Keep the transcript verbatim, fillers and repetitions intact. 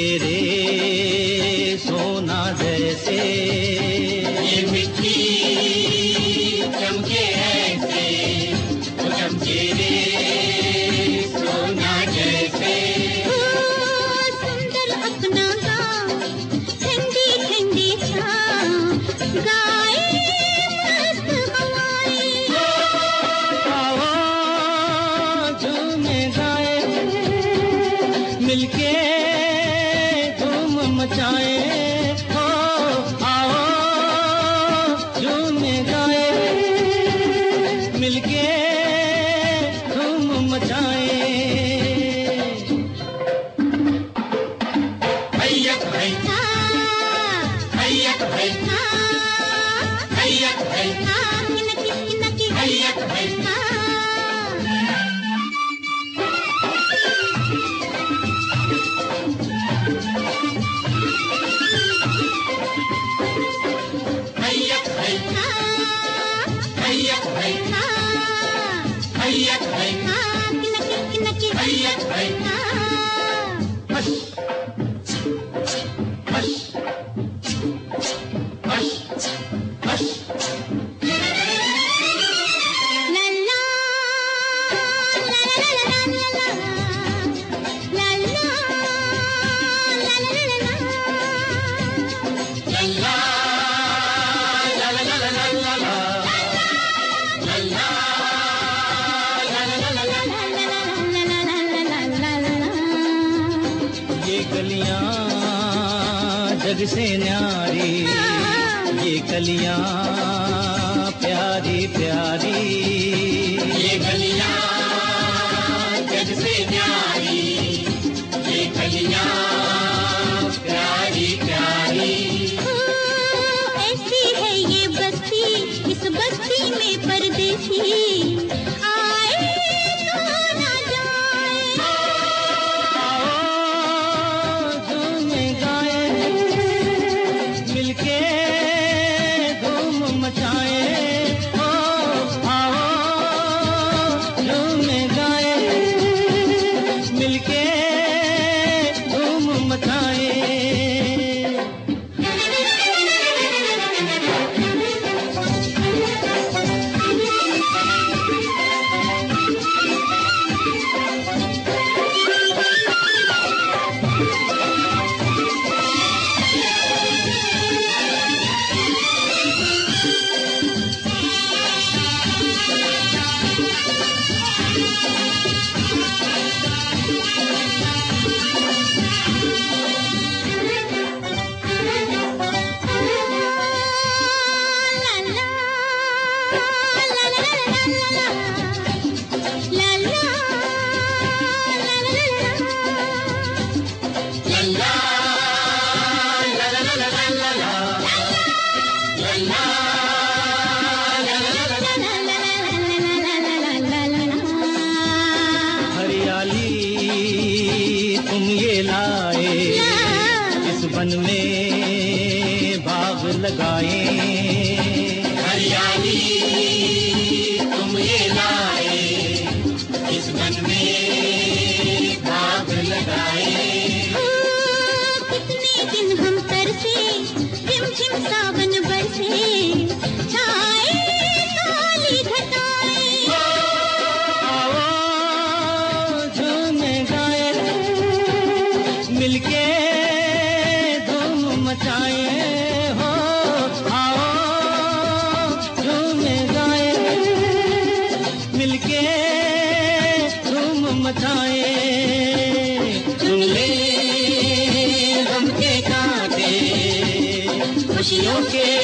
तेरे सोना जैसे, ये मिट्टी चमके ऐसे, वो चमके रे सोना जैसे। सुंदर अपना गाँव, ठंडी ठंडी छाँव, गाए मस्त हवाएं। आओ झूमे गाए, मिलके धूम मचाए। हो आओ झूमे गाए, मिलके धूम मचाए। हैया है, हैया है, हैया है, हैया है। हैया है, हैया है, हैया है। Hush hush hush hush. ये गलियां जग से न्यारी, ये गलियां प्यारी प्यारी। ये गलियां जग से न्यारी, ये गलियां प्यारी प्यारी। ऐसी है ये बस्ती, इस बस्ती में परदेसी आए तो ना जाए। आओ झूमे गाए, मिलके धूम मचाए। हो आओ झूमे गाए, मिलके धूम मचाए। हरियाली तुम ये लाए, इस वन में बाग लगाए। हरियाली तुम ये लाए, इस मन में बाग लगाए। कितने दिन हम तरसे, झिम झिम सावन बरसे, छाए काली घटाएं। आओ झूमे गाए, मिलके धूम मचाए। हो आओ झूमे गाए, मिलके धूम मचाए। सुन ले गम के कांटे, खुशियों के